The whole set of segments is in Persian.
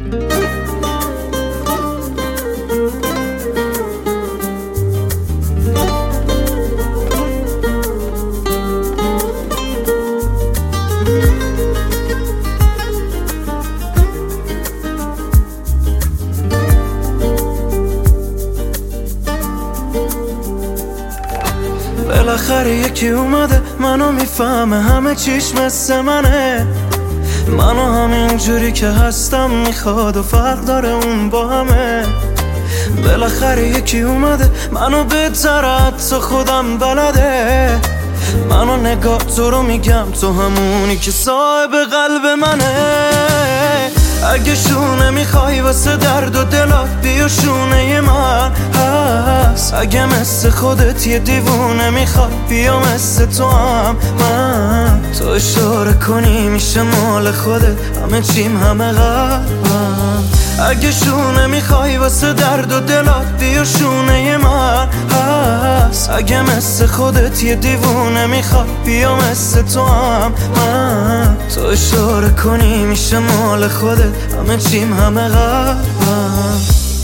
بالاخره یکی اومده منو میفهمه همه چیش مثل منه، منو همین جوری که هستم میخواد و فرق داره اون با همه. بالاخره یکی اومده منو بهتر حتی خودم بلده، منو نگاه تو رو میگم تو همونی که صاحب قلب منه. اگه شونه میخوای واسه درد و دلات بیا شونه من هست، اگه مثل خودت یه دیوونه میخوای بیا مثل تو هم من. تو اشاره کنی میشه مال خودت همه چیم همه قلبم. اگه شونه میخوای واسه درد و دلات بیا شونه من هست، اگه مثل خودت یه دیوونه میخوای بیا مثل تو هم من. تو اشاره کنی میشه مال خودت همه چیم همه قلبم.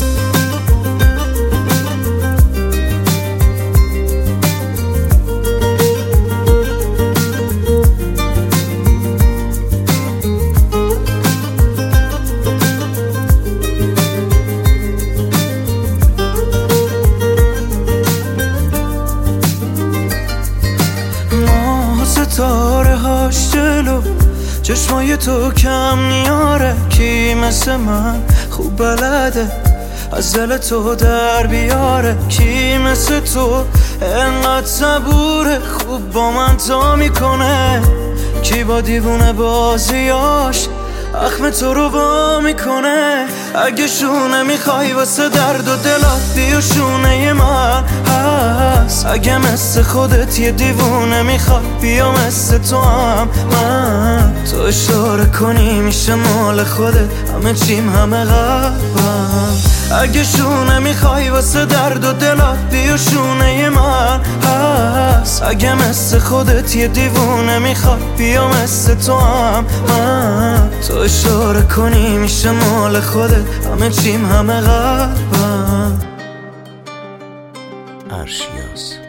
ستاره هاش جلو چشمای تو کم نیاره، کی مثل من خوب بلده از دل تو در بیاره، کی مثل تو انقدر صبوره خوب با من تا میکنه، کی با دیوونه بازیاش اخم تو رو با میکنه. اگه شونه میخوای واسه درد و دلات بیا شونه من هست، اگه مثل خودت یه دیوونه میخوای بیا مثل تو هم من. تو اشاره کنی میشه مال خودت همه چیم همه قلبم. اگه شونه میخوای واسه درد و دلات بیا شونه من هست، اگه مثل خودت یه دیوونه میخوای بیا مثل تو هم من. تو اشاره کنی میشه مال خودت همه چیم همه قلبم. ارشیاس